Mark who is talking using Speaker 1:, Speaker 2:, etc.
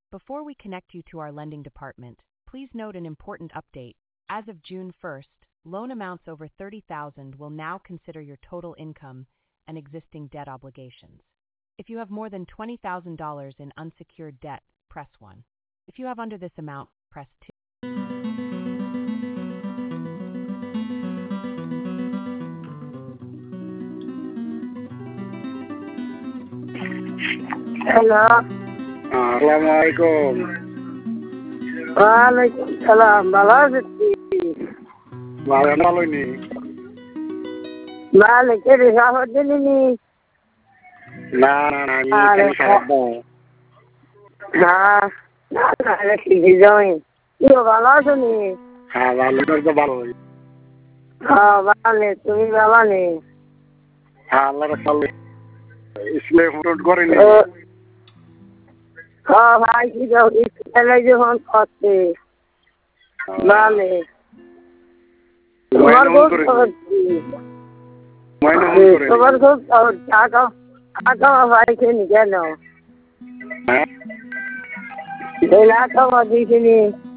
Speaker 1: Before we connect you to our lending department, please note an important update. As of June 1st, loan amounts over $30,000 will now consider your total income and existing debt obligations. If you have more than $20,000 in unsecured debt, press 1. If you have under this amount, press 2.
Speaker 2: Hello,
Speaker 3: আসসালামু আলাইকুম।
Speaker 2: ওয়ালাইকুম সালাম। ভালো আছেন?
Speaker 3: ভালোই নি।
Speaker 2: ভালো করে খবর দিলিনি?
Speaker 3: না আমি খারাপ না।
Speaker 2: না রেখে যাই। তুইও ভালো আছো নি?
Speaker 3: হ্যাঁ ভালো তো ভালোই।
Speaker 2: হ্যাঁ ভালো, তুমি ভালো নি?
Speaker 3: হ্যাঁ আল্লাহ রাখলে ইসলে ফোন করেনি।
Speaker 2: হ্যাঁ ভাই কি যাও স্কুলে যখন করতে ভালো। তোমার খুব খবর কি? তোমার খুব খবর কাকা ভাই খেয়ে কেন?
Speaker 3: হ্যাঁ
Speaker 2: খাওয়া দিয়েছিনি।